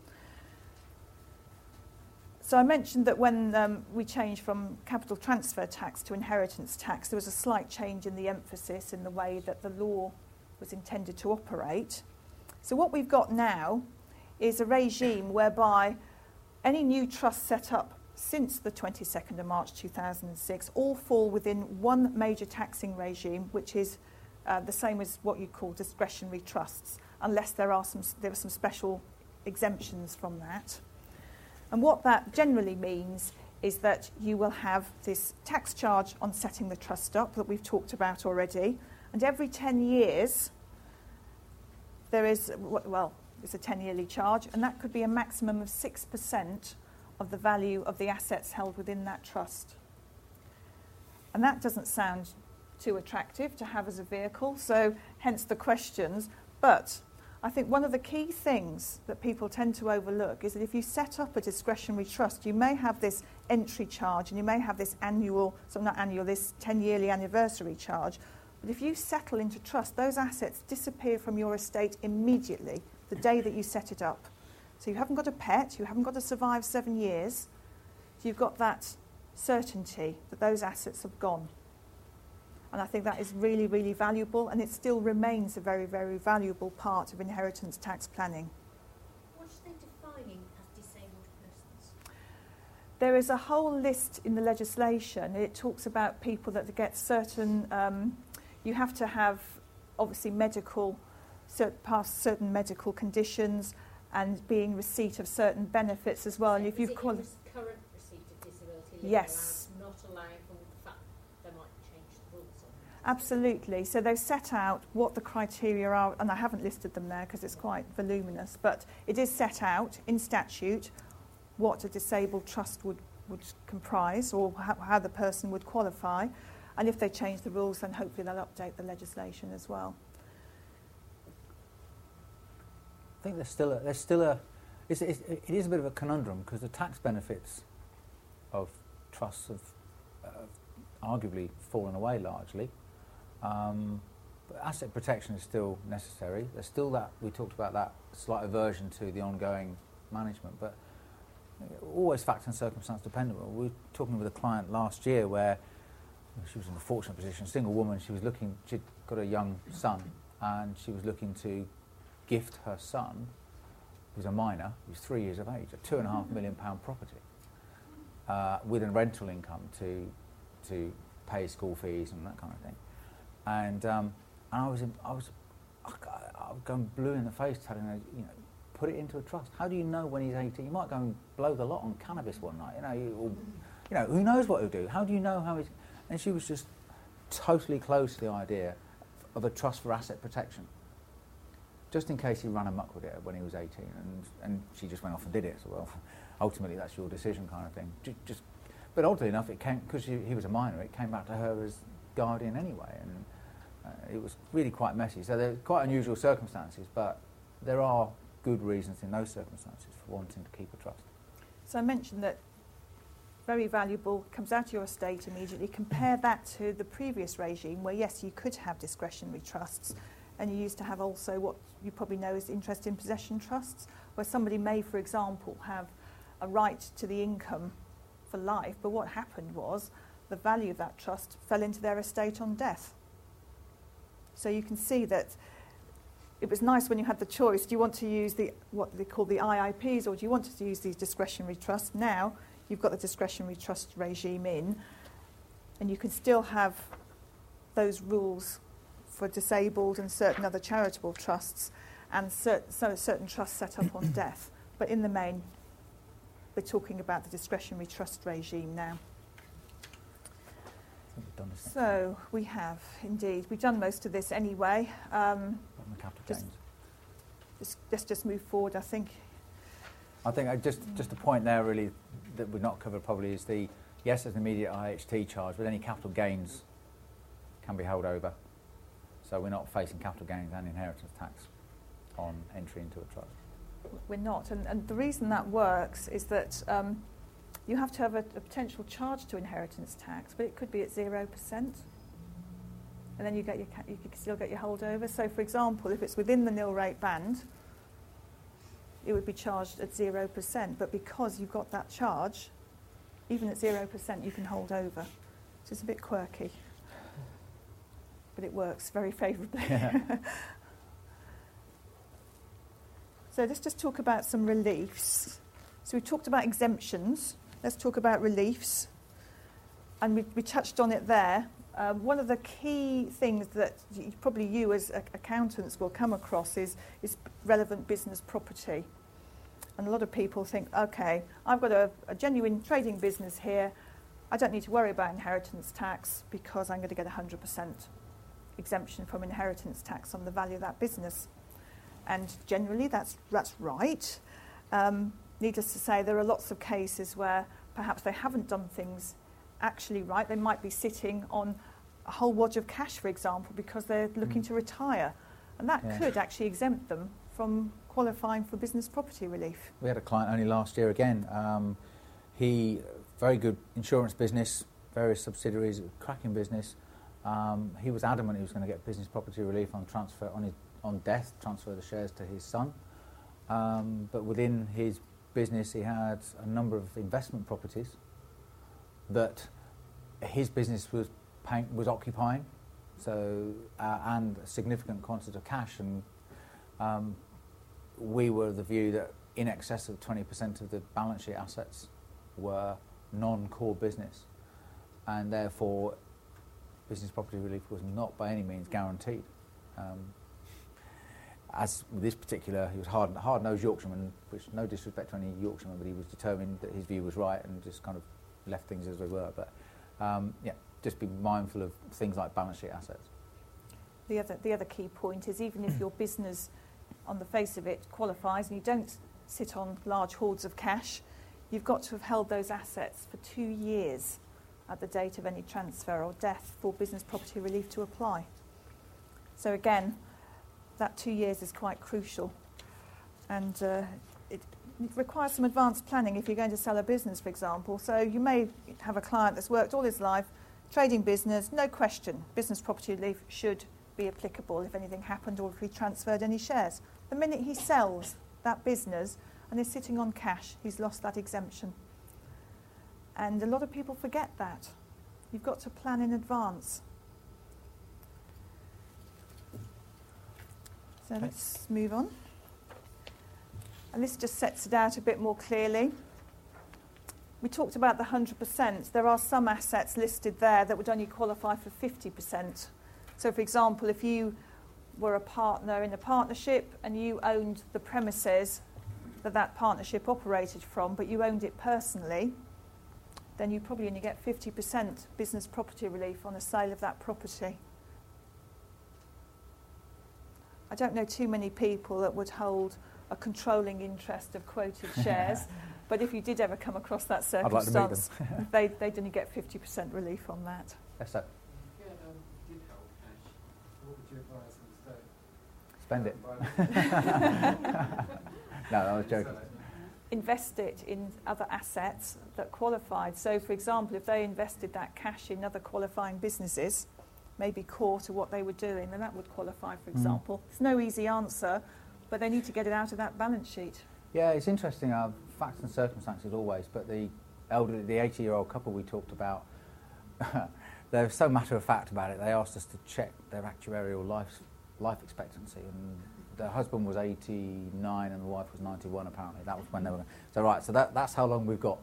So I mentioned that when we changed from capital transfer tax to inheritance tax, there was a slight change in the emphasis in the way that the law was intended to operate. So what we've got now is a regime whereby any new trust set up since the 22nd of March 2006 all fall within one major taxing regime, which is the same as what you call discretionary trusts, unless there are some special exemptions from that. And what that generally means is that you will have this tax charge on setting the trust up that we've talked about already, and every 10 years there is, it's a 10-yearly charge, and that could be a maximum of 6% of the value of the assets held within that trust. And that doesn't sound too attractive to have as a vehicle, so hence the questions. But I think one of the key things that people tend to overlook is that if you set up a discretionary trust, you may have this entry charge and you may have this this 10-yearly anniversary charge. But if you settle into trust, those assets disappear from your estate immediately, the day that you set it up. So you haven't got a pet, you haven't got to survive 7 years. You've got that certainty that those assets have gone. And I think that is really, really valuable, and it still remains a very, very valuable part of inheritance tax planning. What are they defining as disabled persons? There is a whole list in the legislation. It talks about people that get certain, you have to have obviously past certain medical conditions and being receipt of certain benefits as well. So and if you've current receipt of disability, yes, not allowing for the fact they might change the rules on that. Absolutely. So they've set out what the criteria are, and I haven't listed them there because it's quite voluminous, but it is set out in statute what a disabled trust would comprise, or how the person would qualify. And if they change the rules, then hopefully they'll update the legislation as well. I think it is a bit of a conundrum, because the tax benefits of trusts have arguably fallen away largely. But asset protection is still necessary. There's still that, we talked about that slight aversion to the ongoing management, but always fact and circumstance dependent. We were talking with a client last year where she was in a fortunate position, single woman, she'd got a young son, and she was looking to gift her son, who was a minor, who was 3 years of age, a £2.5 million property, with a rental income to pay school fees and that kind of thing. And I was going blue in the face, telling her, put it into a trust. How do you know when he's 18? You might go and blow the lot on cannabis one night. Who knows what he'll do? How do you know how he's? And she was just totally close to the idea of a trust for asset protection, just in case he ran amok with it when he was 18. And she just went off and did it. So, well, ultimately that's your decision, kind of thing. But oddly enough, it came because he was a minor. It came back to her as guardian anyway, and it was really quite messy. So there are quite unusual circumstances, but there are good reasons in those circumstances for wanting to keep a trust. So I mentioned that very valuable, comes out of your estate immediately. Compare that to the previous regime where, yes, you could have discretionary trusts, and you used to have also what you probably know as interest in possession trusts, where somebody may, for example, have a right to the income for life, but what happened was the value of that trust fell into their estate on death. So you can see that it was nice when you had the choice. Do you want to use what they call the IIPs, or do you want to use these discretionary trusts? Now you've got the discretionary trust regime in, and you can still have those rules for disabled and certain other charitable trusts and certain trusts set up on death. But in the main, we're talking about the discretionary trust regime now. I think we've done this. So we have, indeed. We've done most of this anyway. On the capital just- gains. Let's just move forward, I think. I think just a point there really that we've not covered probably is yes, there's an immediate IHT charge, but any capital gains can be held over. So we're not facing capital gains and inheritance tax on entry into a trust. We're not. And the reason that works is that you have to have a potential charge to inheritance tax, but it could be at 0%. And then you can still get your holdover. So, for example, if it's within the nil rate band, it would be charged at 0%. But because you've got that charge, even at 0%, you can hold over. So it's a bit quirky. But it works very favourably. Yeah. So let's just talk about some reliefs. So we talked about exemptions. Let's talk about reliefs. And we touched on it there. One of the key things that probably you as accountants will come across is relevant business property. And a lot of people think, okay, I've got a genuine trading business here. I don't need to worry about inheritance tax because I'm going to get 100% exemption from inheritance tax on the value of that business. And generally that's right. Needless to say, there are lots of cases where perhaps they haven't done things actually right. They might be sitting on a whole wad of cash, for example, because they're looking to retire. And that could actually exempt them from qualifying for business property relief. We had a client only last year again. He, very good insurance business, various subsidiaries, cracking business. He was adamant he was going to get business property relief on death, transfer the shares to his son. But within his business, he had a number of investment properties that his business was occupying, so and significant quantities of cash. And we were of the view that in excess of 20% of the balance sheet assets were non-core business, and therefore business property relief was not by any means guaranteed. As with this particular, he was hard-nosed Yorkshireman, which no disrespect to any Yorkshireman, but he was determined that his view was right and just kind of left things as they were. But just be mindful of things like balance sheet assets. The other key point is even if your business, on the face of it, qualifies and you don't sit on large hoards of cash, you've got to have held those assets for 2 years at the date of any transfer or death for business property relief to apply. So again, that 2 years is quite crucial, and it requires some advanced planning if you're going to sell a business, for example. So you may have a client that's worked all his life, trading business, no question, business property relief should be applicable if anything happened or if he transferred any shares. The minute he sells that business and is sitting on cash, he's lost that exemption. And a lot of people forget that. You've got to plan in advance. So let's move on. And this just sets it out a bit more clearly. We talked about the 100%. There are some assets listed there that would only qualify for 50%. So, for example, if you were a partner in a partnership and you owned the premises that partnership operated from, but you owned it personally, then you probably only get 50% business property relief on a sale of that property. I don't know too many people that would hold a controlling interest of quoted shares, but if you did ever come across that circumstance, they'd only get 50% relief on that. Yes, sir. If you did hold cash, what would you advise them to do? Spend it. No, I was joking. Invest it in other assets that qualified. So, for example, if they invested that cash in other qualifying businesses, maybe core to what they were doing, then that would qualify, for example. It's no easy answer, but they need to get it out of that balance sheet. Yeah, it's interesting, facts and circumstances always, but the 80-year-old couple we talked about, they're so matter-of-fact about it. They asked us to check their actuarial life expectancy, and the husband was 89 and the wife was 91 apparently. That was when they were... So that's how long we've got.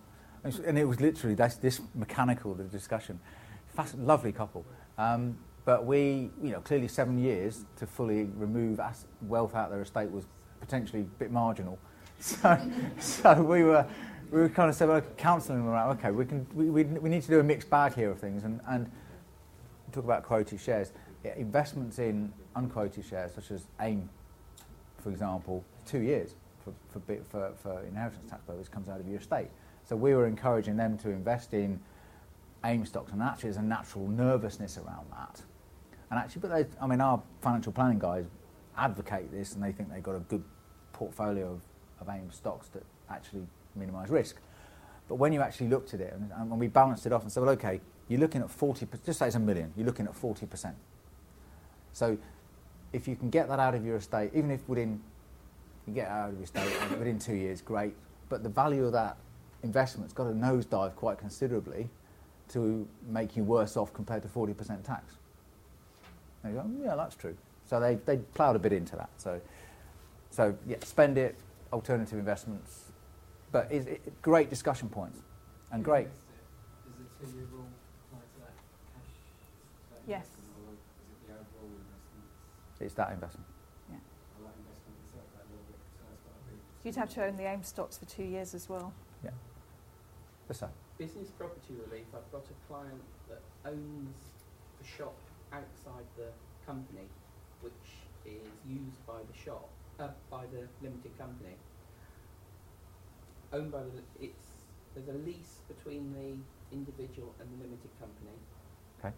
And it was literally this mechanical, the discussion. Lovely couple. But we, clearly 7 years to fully remove wealth out of their estate was potentially a bit marginal. So we were kind of saying, well, counselling them around, okay, we need to do a mixed bag here of things. And talk about quoted shares. Investments in unquoted shares, such as AIM, for example, 2 years for inheritance tax purposes comes out of your estate. So we were encouraging them to invest in AIM stocks, and actually there's a natural nervousness around that. And actually, our financial planning guys advocate this, and they think they've got a good portfolio of AIM stocks that actually minimise risk. But when you actually looked at it, and when we balanced it off and said, well, okay, you're looking at 40%, just say it's $1 million, you're looking at 40%. So if you can get that out of your estate, even if you get it out of your estate within 2 years, great. But the value of that investment's got to nosedive quite considerably to make you worse off compared to 40% tax. And you go, yeah, that's true. So they ploughed a bit into that. So yeah, spend it, alternative investments. But it's great discussion points and great. Does the 2-year rule apply to that cash? Yes. Or is it the overall investment? It's that investment. Yeah. I like investment itself that little bit, so that's what I do. You'd have to own the AIM stocks for 2 years as well. Yeah. That's that. Business property relief, I've got a client that owns a shop outside the company, which is used by the shop, by the limited company. Owned by there's a lease between the individual and the limited company. Okay.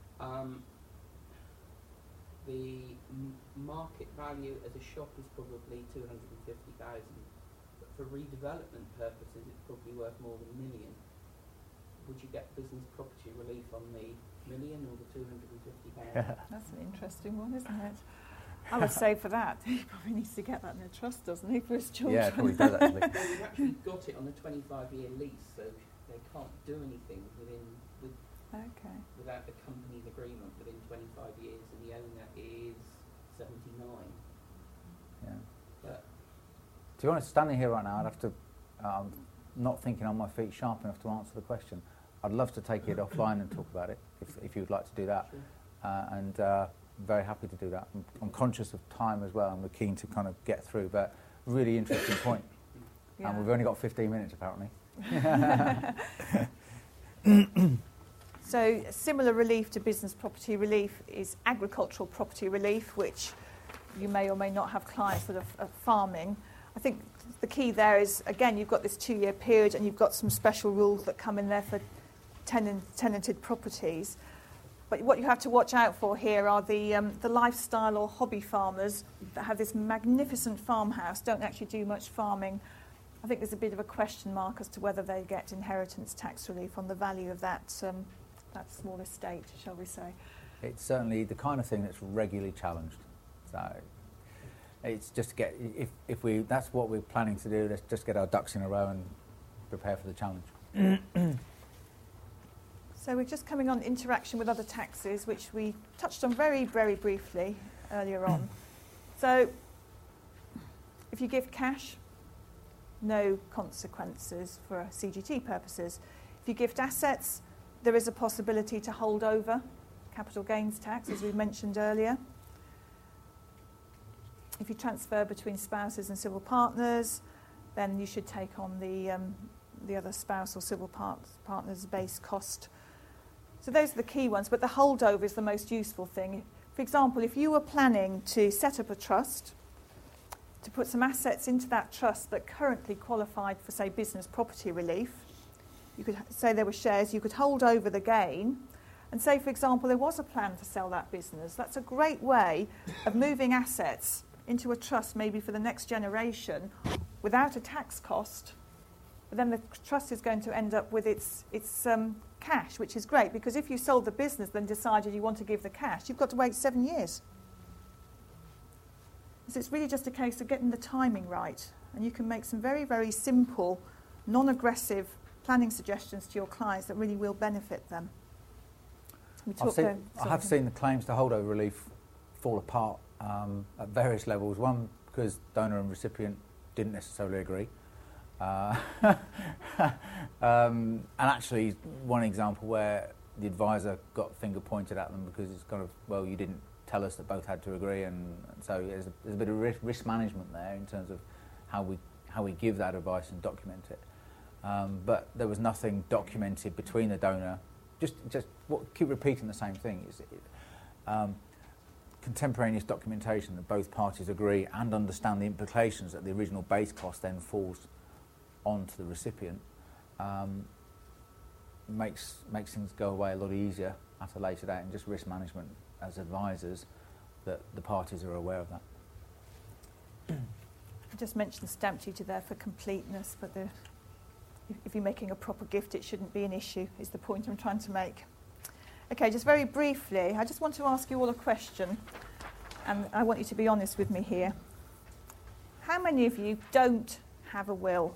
The market value as a shop is probably 250,000, but for redevelopment purposes, it's probably worth more than $1 million. Would you get business property relief on the $1 million or the 250,000? That's an interesting one, isn't it? I would say for that, he probably needs to get that in a trust, doesn't he, for his children? Yeah, it probably does actually. Well, we've actually got it on a 25-year lease, so they can't do anything Okay. without the company's agreement within 25 years, and the owner is 79. Yeah. But To be honest, standing here right now, I'd have to, not thinking on my feet sharp enough to answer the question. I'd love to take it offline and talk about it, if you'd like to do that. Sure. And very happy to do that. I'm conscious of time as well, and we're keen to kind of get through, but really interesting point. Yeah. And we've only got 15 minutes, apparently. So similar relief to business property relief is agricultural property relief, which you may or may not have clients that are farming. I think the key there is, again, you've got this 2-year period and you've got some special rules that come in there for tenanted properties. But what you have to watch out for here are the lifestyle or hobby farmers that have this magnificent farmhouse, don't actually do much farming. I think there's a bit of a question mark as to whether they get inheritance tax relief on the value of that small estate, shall we say. It's certainly the kind of thing that's regularly challenged. So it's just to get, if we, that's what we're planning to do, let's just get our ducks in a row and prepare for the challenge. So we're just coming on interaction with other taxes, which we touched on very, very briefly earlier on. So if you give cash, no consequences for CGT purposes. If you gift assets, there is a possibility to hold over capital gains tax, as we mentioned earlier. If you transfer between spouses and civil partners, then you should take on the other spouse or civil partner's base cost. So those are the key ones, but the holdover is the most useful thing. For example, if you were planning to set up a trust, to put some assets into that trust that currently qualified for, say, business property relief, you could say there were shares, you could hold over the gain, and say, for example, there was a plan to sell that business. That's a great way of moving assets into a trust maybe for the next generation without a tax cost, but then the trust is going to end up with its cash, which is great, because if you sold the business then decided you want to give the cash, you've got to wait 7 years. So it's really just a case of getting the timing right, and you can make some very, very simple, non-aggressive planning suggestions to your clients that really will benefit them. I have seen the claims to holdover relief fall apart at various levels. One, because donor and recipient didn't necessarily agree. And actually, one example where the advisor got finger pointed at them because it's kind of, well, you didn't tell us that both had to agree, and so there's a bit of risk management there in terms of how we give that advice and document it. But there was nothing documented between the donor. Keep repeating the same thing. Contemporaneous documentation that both parties agree and understand the implications that the original base cost then falls onto the recipient makes things go away a lot easier at a later date, and just risk management as advisors that the parties are aware of that. I just mentioned stamp duty there for completeness, but if you're making a proper gift, it shouldn't be an issue, is the point I'm trying to make. Okay, just very briefly, I just want to ask you all a question, and I want you to be honest with me here. How many of you don't have a will?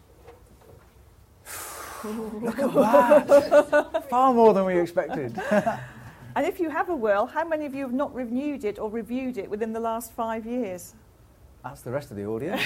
Look at that! Far more than we expected. And if you have a will, how many of you have not renewed it or reviewed it within the last 5 years? That's the rest of the audience.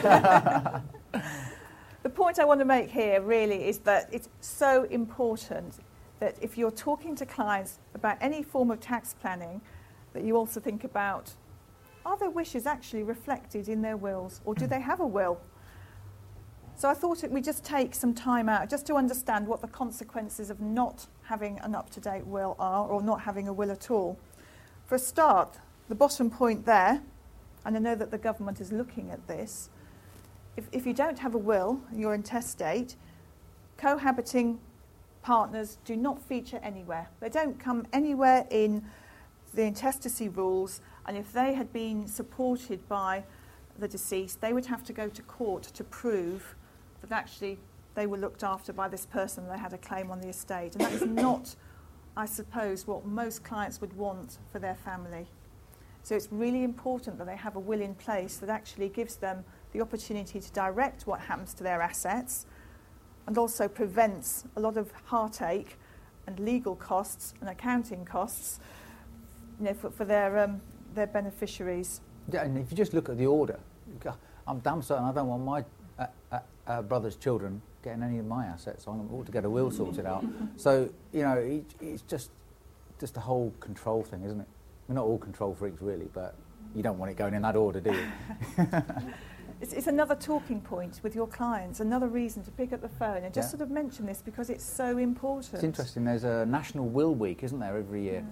The point I want to make here really is that it's so important that if you're talking to clients about any form of tax planning, that you also think about, are their wishes actually reflected in their wills, or do they have a will? So I thought we'd just take some time out just to understand what the consequences of not having an up-to-date will are, or not having a will at all. For a start, the bottom point there, and I know that the government is looking at this, if you don't have a will, you're intestate, cohabiting partners do not feature anywhere. They don't come anywhere in the intestacy rules, and if they had been supported by the deceased, they would have to go to court to prove that actually they were looked after by this person, they had a claim on the estate. And that is not, I suppose, what most clients would want for their family. So it's really important that they have a will in place that actually gives them the opportunity to direct what happens to their assets, and also prevents a lot of heartache and legal costs and accounting costs, for their beneficiaries. Yeah, and if you just look at the order, I'm damn certain I don't want my brother's children getting any of my assets. I ought to get a will sorted out. So, it's just a whole control thing, isn't it? We're not all control freaks, really, but you don't want it going in that order, do you? It's another talking point with your clients, another reason to pick up the phone and just sort of mention this because it's so important. It's interesting. There's a National Will Week, isn't there, every year?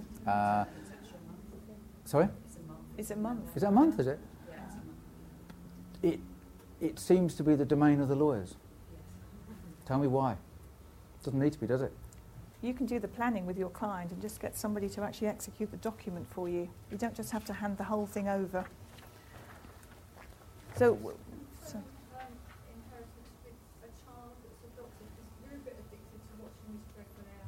Sorry? It's a month. Is it a month, is it? It seems to be the domain of the lawyers. Tell me why. It doesn't need to be, does it? You can do the planning with your client and just get somebody to actually execute the document for you. You don't just have to hand the whole thing over. So inheritance with a child that's adopted, because we're a bit addicted to watching these dreadful air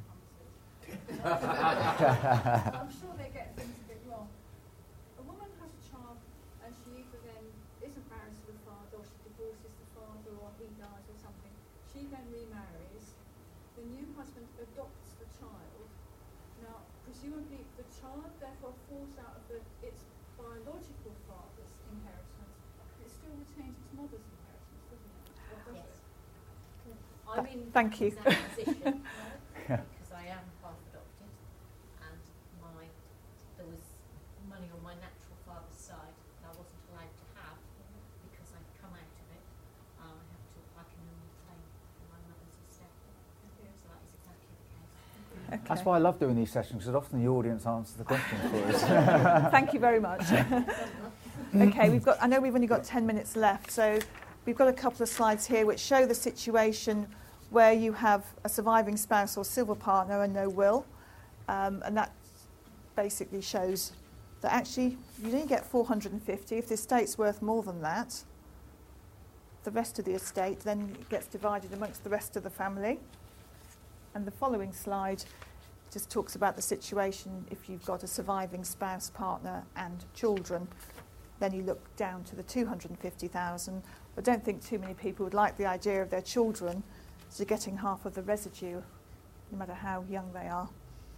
hunters. I'm sure they get things a bit wrong. A woman has a child and she either then isn't married to the father, or she divorces the father, or he dies or something. She then remarries. The new husband adopts the child. Now, presumably the child therefore falls out of its biological father's inheritance. It still retains its mother's inheritance, doesn't it? Or does Yes. it? I'm in Thank you. that position because I am half adopted, and there was money on my natural father's side that I wasn't allowed to have because I'd come out of it. I can only claim for my mother's estate. So that is exactly the case. Okay. That's why I love doing these sessions, because often the audience answers the questions for us. Thank you very much. Okay, I know we've only got 10 minutes left, so we've got a couple of slides here which show the situation where you have a surviving spouse or civil partner and no will, and that basically shows that actually you only get 450 if the estate's worth more than that. The rest of the estate then gets divided amongst the rest of the family. And the following slide just talks about the situation if you've got a surviving spouse, partner and children. Then you look down to the 250,000. I don't think too many people would like the idea of their children getting half of the residue, no matter how young they are.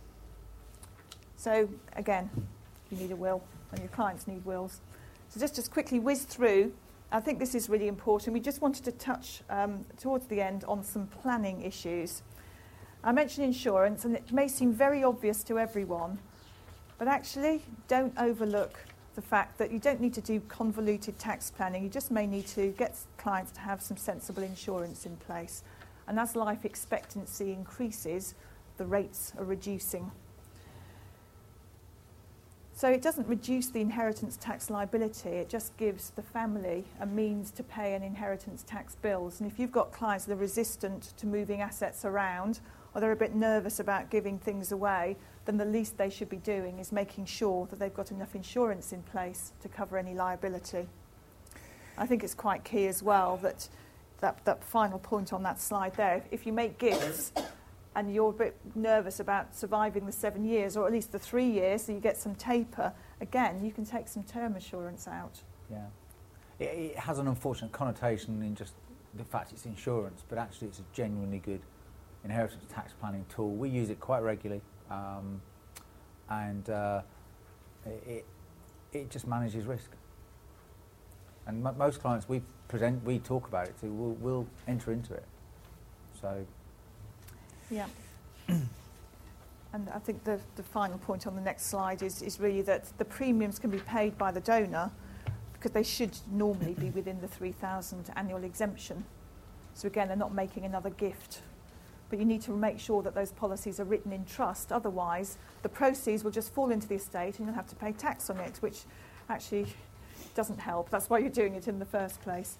So again, you need a will, and your clients need wills. So just quickly whiz through I think this is really important. We just wanted to touch towards the end on some planning issues. I mentioned insurance, and it may seem very obvious to everyone, but actually don't overlook the fact that you don't need to do convoluted tax planning. You just may need to get clients to have some sensible insurance in place. And as life expectancy increases, the rates are reducing. So it doesn't reduce the inheritance tax liability, it just gives the family a means to pay an inheritance tax bills. And if you've got clients that are resistant to moving assets around, or they're a bit nervous about giving things away, then the least they should be doing is making sure that they've got enough insurance in place to cover any liability. I think it's quite key as well that final point on that slide there, if you make gifts and you're a bit nervous about surviving the 7 years, or at least the 3 years, so you get some taper, again, you can take some term assurance out. Yeah. It has an unfortunate connotation in just the fact it's insurance, but actually it's a genuinely good inheritance tax planning tool. We use it quite regularly, and it just manages risk. And most clients we talk about it to will enter into it. So. Yeah. And I think the final point on the next slide is really that the premiums can be paid by the donor because they should normally be within the 3,000 annual exemption. So again, they're not making another gift. But you need to make sure that those policies are written in trust. Otherwise, the proceeds will just fall into the estate and you'll have to pay tax on it, which actually doesn't help. That's why you're doing it in the first place.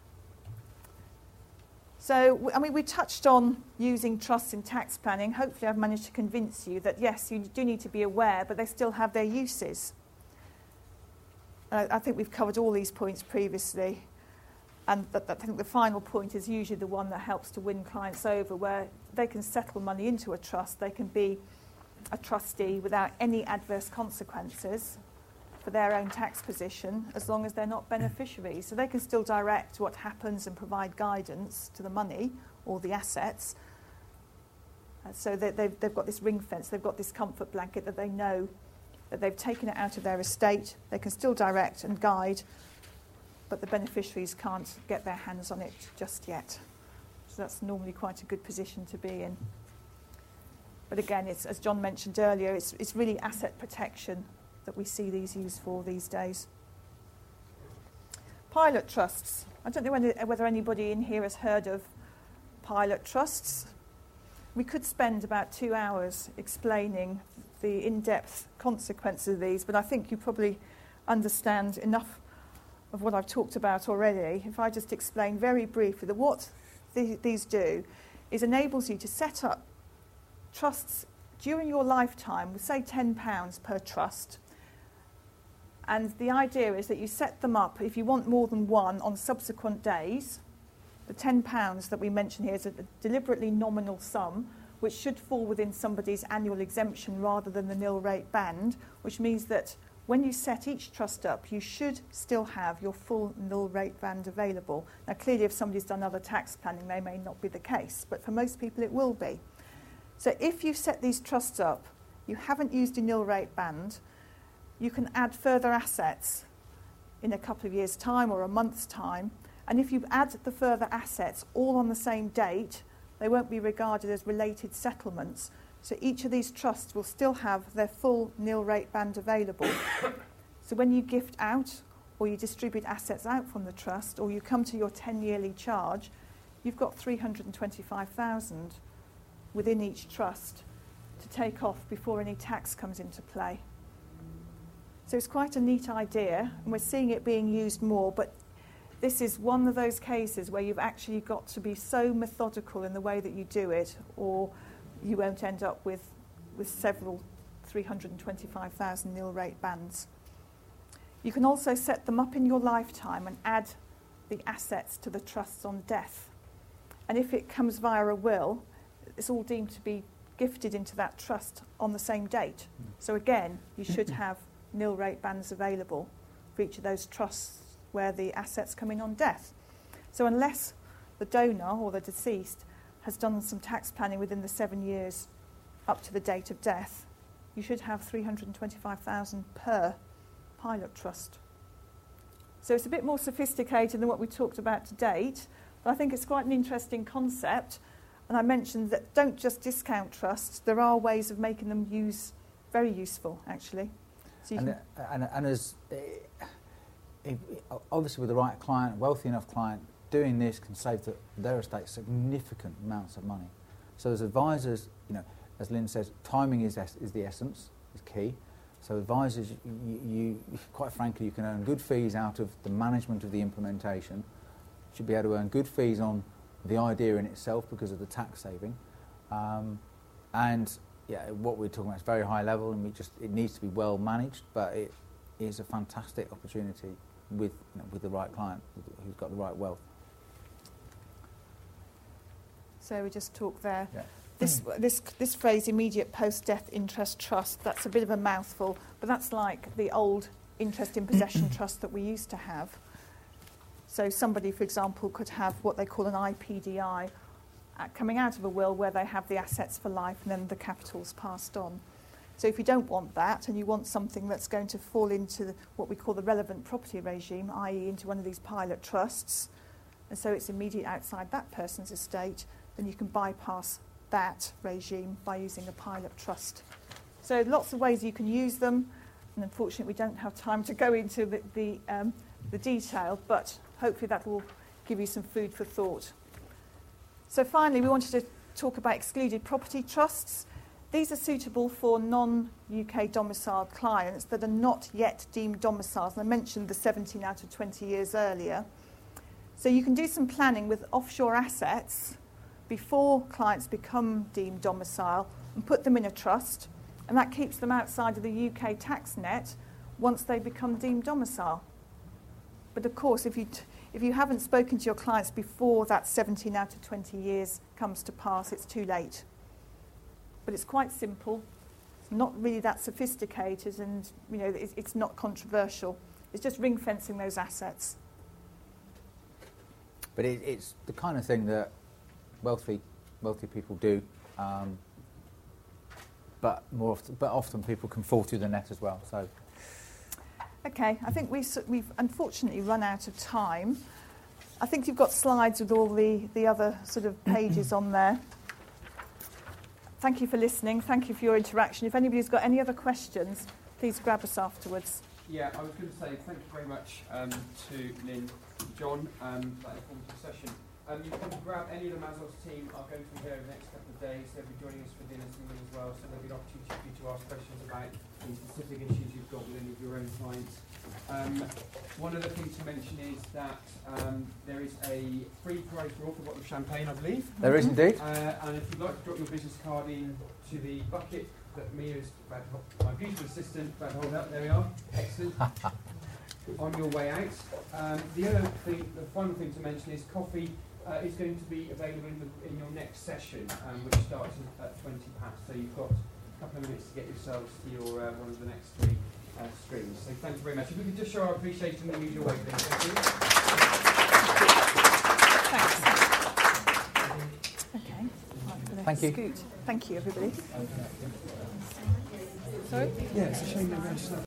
So, I mean, we touched on using trusts in tax planning. Hopefully I've managed to convince you that, yes, you do need to be aware, but they still have their uses. I think we've covered all these points previously. And I think the final point is usually the one that helps to win clients over, where they can settle money into a trust. They can be a trustee without any adverse consequences for their own tax position, as long as they're not beneficiaries. So they can still direct what happens and provide guidance to the money or the assets. So they've got this ring fence, they've got this comfort blanket that they know that they've taken it out of their estate. They can still direct and guide, but the beneficiaries can't get their hands on it just yet. So that's normally quite a good position to be in. But again, it's, as John mentioned earlier, it's really asset protection that we see these used for these days. Pilot trusts. I don't know whether anybody in here has heard of pilot trusts. We could spend about 2 hours explaining the in-depth consequences of these, but I think you probably understand enough of what I've talked about already. If I just explain very briefly that what these do is enables you to set up trusts during your lifetime with, say, £10 per trust. And the idea is that you set them up, if you want more than one, on subsequent days. The £10 that we mention here is a deliberately nominal sum, which should fall within somebody's annual exemption rather than the nil rate band, which means that when you set each trust up, you should still have your full nil rate band available. Now, clearly, if somebody's done other tax planning, they may not be the case, but for most people, it will be. So if you set these trusts up, you haven't used a nil rate band, you can add further assets in a couple of years' time or a month's time. And if you add the further assets all on the same date, they won't be regarded as related settlements. So each of these trusts will still have their full nil rate band available. So when you gift out or you distribute assets out from the trust or you come to your 10-yearly charge, you've got £325,000 within each trust to take off before any tax comes into play. So it's quite a neat idea, and we're seeing it being used more, but this is one of those cases where you've actually got to be so methodical in the way that you do it, or you won't end up with several 325,000 nil rate bands. You can also set them up in your lifetime and add the assets to the trusts on death. And if it comes via a will, it's all deemed to be gifted into that trust on the same date. So again, you should have nil rate bands available for each of those trusts where the assets come in on death. So unless the donor or the deceased has done some tax planning within the 7 years up to the date of death, you should have £325,000 per pilot trust. So it's a bit more sophisticated than what we talked about to date, but I think it's quite an interesting concept. And I mentioned that don't just discount trusts, there are ways of making them very useful, actually. So you and as obviously with the right client, wealthy enough client, doing this can save their estate significant amounts of money. So as advisors, as Lynn says, timing is the essence, is key. So advisors, you quite frankly, you can earn good fees out of the management of the implementation. You should be able to earn good fees on the idea in itself because of the tax saving. And what we're talking about is very high level, and it needs to be well managed, but it is a fantastic opportunity with the right client who's got the right wealth. So we just talked there. Yeah. This phrase, immediate post-death interest trust, that's a bit of a mouthful, but that's like the old interest in possession trust that we used to have. So somebody, for example, could have what they call an IPDI coming out of a will where they have the assets for life and then the capital's passed on. So if you don't want that and you want something that's going to fall into what we call the relevant property regime, i.e. into one of these pilot trusts, and so it's immediate outside that person's estate, then you can bypass that regime by using a pilot trust. So lots of ways you can use them, and unfortunately we don't have time to go into the detail, but hopefully that will give you some food for thought. So finally, we wanted to talk about excluded property trusts. These are suitable for non-UK domiciled clients that are not yet deemed domiciled. And I mentioned the 17 out of 20 years earlier. So you can do some planning with offshore assets before clients become deemed domicile and put them in a trust, and that keeps them outside of the UK tax net once they become deemed domicile. But of course, if you haven't spoken to your clients before that 17 out of 20 years comes to pass, it's too late. But it's quite simple. It's not really that sophisticated, and it's not controversial. It's just ring fencing those assets. But it's the kind of thing that wealthy people do, but often people can fall through the net as well. So, okay, I think we've unfortunately run out of time. I think you've got slides with all the other sort of pages on there. Thank you for listening. Thank you for your interaction. If anybody's got any other questions, please grab us afterwards. Yeah, I was going to say thank you very much to Lynn, John, for that informative session. You can grab any of the Mazos team. I'll go through here over the next couple of days. They'll be joining us for dinner soon as well, so there'll be an opportunity for you to ask questions about any specific issues you've got with any of your own clients. One other thing to mention is that there is a free prize draw for a bottle of champagne, I believe. There is indeed. And if you'd like to drop your business card in to the bucket that Mia's, my beautiful assistant, about to hold up, there we are. Excellent. On your way out. The final thing to mention is coffee is going to be available in your next session, which starts at 20 past. So you've got a couple of minutes to get yourselves to your one of the next three streams. So thank you very much. If we could just show our appreciation in the usual way, please. Thank you. Thanks. Okay. Thank you. Scoot. Thank you, everybody. Sorry? Yeah, it's a shame they're very slow.